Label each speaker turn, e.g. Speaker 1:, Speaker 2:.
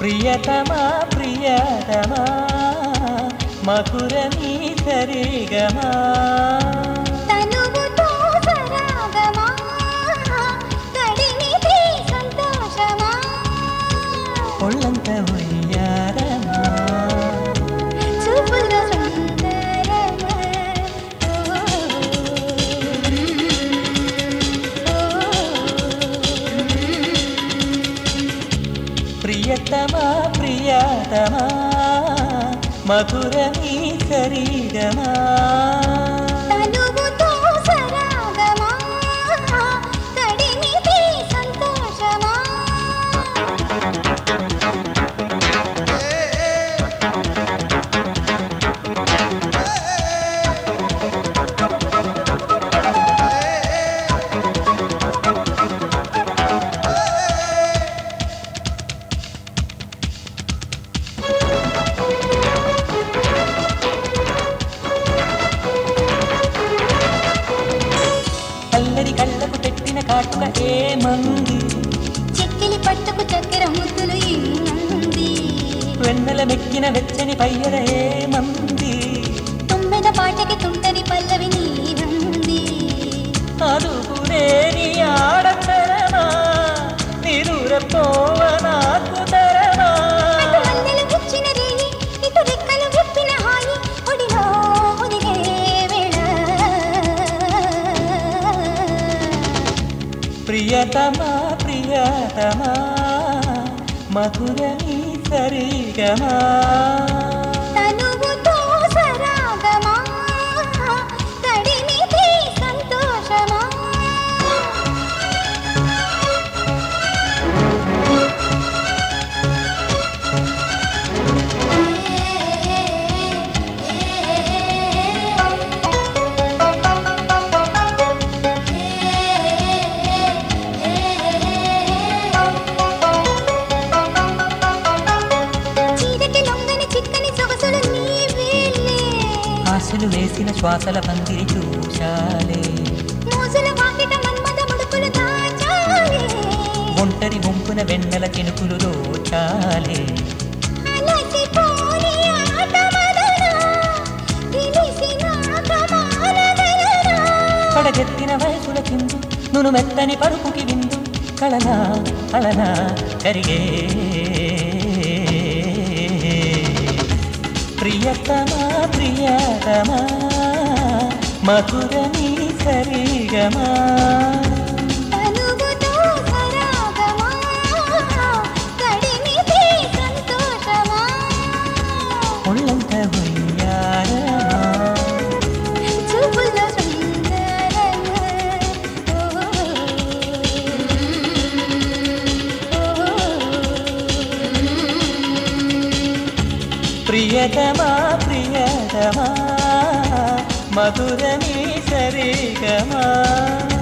Speaker 1: ప్రియతమా ప్రియతమా మధురమీ సరిగమా
Speaker 2: తనువుతో సరాగమా కడిమిది సంతోషమా
Speaker 1: ఒళ్ళంత ఉయ్యారమా
Speaker 2: చూపుల్లో సుందరమా
Speaker 1: ప్రియతమా ప్రియతమా మధురమీ సరిగమా
Speaker 2: తనువుతో సరాగమా కడిమిది సంతోషమా
Speaker 1: అల్లరి కళ్ళకు పెట్టిన కాటుక ఏమంది
Speaker 2: చెక్కిలి పట్టుకు చక్కెర ముద్దులు ఇన్నంది
Speaker 1: వెన్నెల మెక్కిన వెచ్చని పయ్యర ఏమంది
Speaker 2: తుమ్మెద పాటకి తుంటరి పల్లవి నీరంది
Speaker 1: అదుపులేని ఆడతరమా నిరురపోవ నాకు తరమా
Speaker 2: అటు మల్లెలు గుచ్చిన రేయి ఇటు రెక్కలు విప్పిన హాయి ఒడిలో ఒదిగే వేళ
Speaker 1: ప్రియతమా ప్రియతమా మధురమీ సరిగమా
Speaker 2: తనువుతో సరాగమా కడిమిది సంతోషమా చీరకి లొంగని చిక్కని సొగసులు నీవేలే
Speaker 1: ఆశలు వేసిన శ్వాసల పందిరి చూశాలే
Speaker 2: మోజుల వాకిట మన్మద ముడుకులు దాచాలే
Speaker 1: ఒంటరి వంపున వెన్నెల చినుకులు దోచాలే
Speaker 2: అలసిపోని ఆట మదనా తెలిసినాక మానగలనా
Speaker 1: పడగెత్తిన వయసుల కిందు నును మెత్తని పరుపుకి విందు కళనా కళనా కరిగే ప్రియతమా ప్రియతమా మధురమీ సరిగమా
Speaker 2: తనువుతో సరాగమా కడిమిది సంతోషమా
Speaker 1: ఒళ్ళంత ఉయ్యారమా
Speaker 2: చూపుల్లో సుందరమా
Speaker 1: ప్రియతమా ప్రియతమా మధురమీ సరిగమా